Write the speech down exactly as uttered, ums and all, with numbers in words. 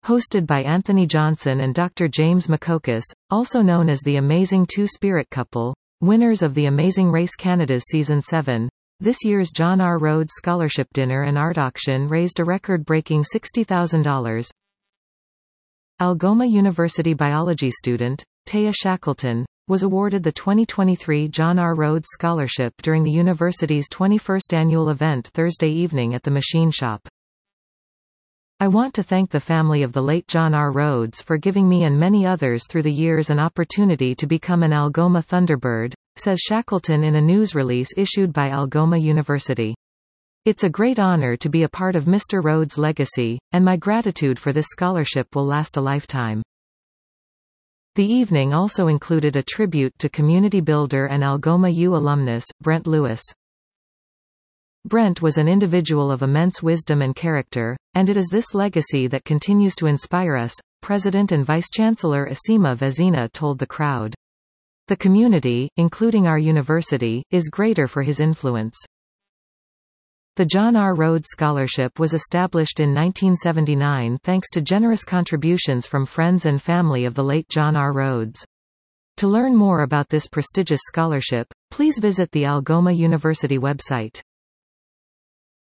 hosted by Anthony Johnson and Doctor James McCocus, also known as the Amazing Two-Spirit Couple, winners of the Amazing Race Canada's Season seven. This year's John R. Rhodes Scholarship Dinner and Art Auction raised a record-breaking sixty thousand dollars. Algoma University biology student, Taya Shackleton, was awarded the twenty twenty-three John R. Rhodes Scholarship during the university's twenty-first annual event Thursday evening at the Machine Shop. I want to thank the family of the late John R. Rhodes for giving me and many others through the years an opportunity to become an Algoma Thunderbird, says Shackleton in a news release issued by Algoma University. It's a great honor to be a part of Mister Rhodes' legacy, and my gratitude for this scholarship will last a lifetime. The evening also included a tribute to community builder and Algoma U alumnus, Brent Lewis. Brent was an individual of immense wisdom and character, and it is this legacy that continues to inspire us, President and Vice-Chancellor Asima Vezina told the crowd. The community, including our university, is greater for his influence. The John R. Rhodes Scholarship was established in nineteen seventy-nine thanks to generous contributions from friends and family of the late John R. Rhodes. To learn more about this prestigious scholarship, please visit the Algoma University website.